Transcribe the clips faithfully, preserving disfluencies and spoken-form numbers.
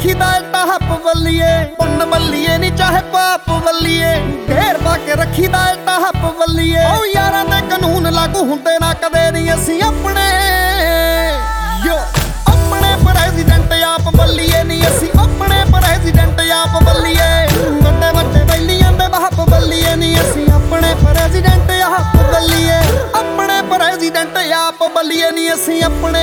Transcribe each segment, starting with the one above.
रखीदा top बल्लिए पुन बल्लिए नी चाहे पाप बल्लिए ढेर पा के रखीदा टाप बल्लिए ओ यारां दे कानून लागू हुंदे ना कदे नहीं असीं अपने यो अपने प्रेसिडेंट आप बल्लिए नी असीं अपने प्रेसिडेंट आप बल्लिए वड्डे वड्डे बैलियां दे बाप बल्लिए नी असीं अपने प्रेसिडेंट आप बल्लिए अपने प्रेसिडेंट आप बल्लिए नी असीं अपने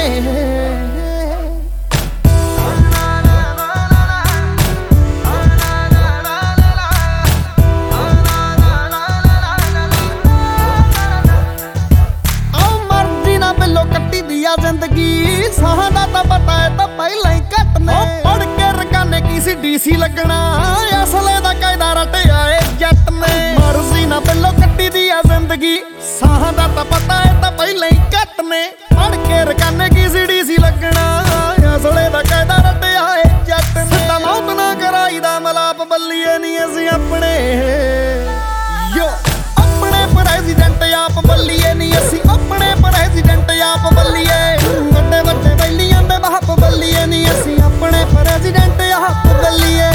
जिंदगी साहां दा तां पता है तां पहला ही घट ने पढ़ के रकाने की सी डीसी लगना असले दा कायदा रटिया ए जट ने मर्जी ना बिल्लो कट्टी दी आ जिंदगी साहां दा तां पता है तां पहला ही घट ने पढ़ के रकाने की सी डीसी लगना असले दा कायदा रटिया ए जट ने सिद्धा मौत ना कराई दा मलाप बल्लिए नी असीं अपने यो अपने प्रेसिडेंट आप बल्लिए नी असीं अपने प्रेसिडेंट आप बल्लिए वड्डे वड्डे बैलियां दे बाप बल्लिए नी असीं अपने प्रेसिडेंट आप बल्लिए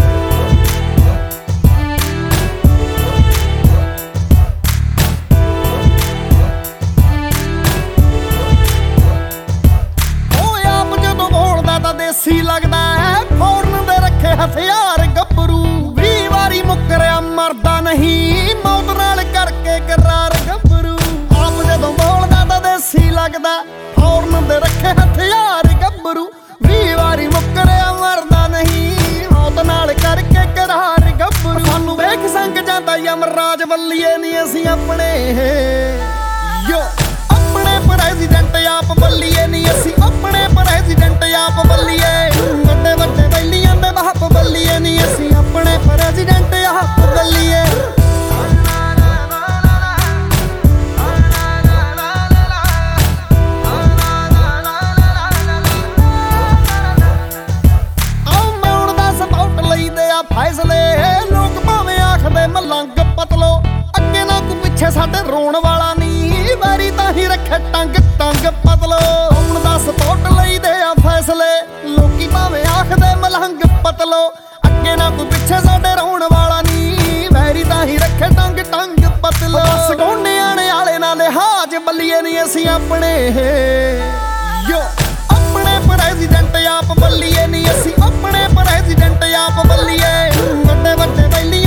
ओ आप जदों बोलदा तां देसी लगदा है फौरन दे रखे हथियार गब्बरू बीस वारी मुकरिया मरदा नहीं मौत नाल करके करार गब्बरू आप जदों बोलदा तां देसी लगदा फौरन दे रखे हथियार गब्बरू बीस वारी मुकरिया मरदा नहीं मौत नाल करके करार गब्बरू सानू वेख संग जांदा यमराज बल्लिए नी असीं अपने यो अपने प्रेसिडेंट आप बल्लिए नी असीं अपने प्रेसिडेंट आप बल्लिए वड्डे वड्डे बैलियां दे बाप बल्लिए नी असीं अपने प्रेसिडेंट आप बल्लिए फैसले लोग भावें आखदे मलंग पतलो अगे ना कोई पिछे साडे रोण वाला नी वारी तां ही रखे टंग टंग पतलो हुण दा सपोर्ट लईदे आ फैसले लोकी भावें आखदे मलंग पतलो अगे ना कोई पिछे साडे रोण वाला नी वारी तां ही रखे टंग टंग पतलो सगोने आने वाले ना लिहाज बल्लिए नी असीं अपने यो अपने प्रेसिडेंट आप बल्लिए नी असीं अपने प्रेसिडेंट आप बल्लिए वड्डे वड्डे बैलियां